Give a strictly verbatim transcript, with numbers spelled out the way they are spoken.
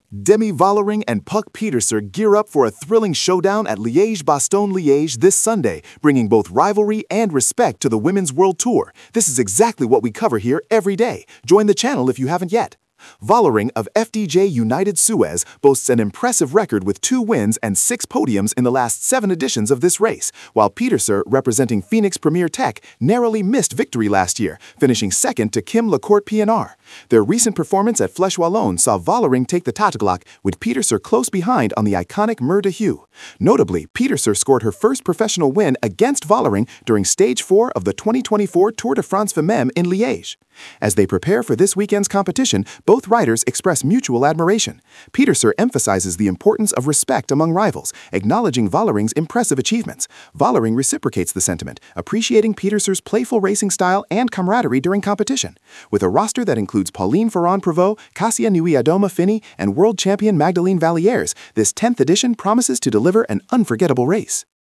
Demi Vollering and Puck Pieterse gear up for a thrilling showdown at Liège-Bastogne-Liège this Sunday, bringing both rivalry and respect to the Women's World Tour. This is exactly what we cover here every day. Join the channel if you haven't yet. Vollering of F D J United Suez boasts an impressive record with two wins and six podiums in the last seven editions of this race, while Pieterse, representing Phoenix Premier Tech, narrowly missed victory last year, finishing second to Kim Lacourt P N R. Their recent performance at Flèche Wallonne saw Vollering take the Tatteglac, with Pieterse close behind on the iconic Mer de Heu. Notably, Pieterse scored her first professional win against Vollering during Stage four of the twenty twenty-four Tour de France Femmes in Liège. As they prepare for this weekend's competition, both riders express mutual admiration. Pieterse emphasizes the importance of respect among rivals, acknowledging Vollering's impressive achievements. Vollering reciprocates the sentiment, appreciating Pieterse's playful racing style and camaraderie during competition. With a roster that includes Pauline Ferrand-Prévot, Cassia Nui-Adoma Finney, and world champion Magdalene Vallières, this tenth edition promises to deliver an unforgettable race.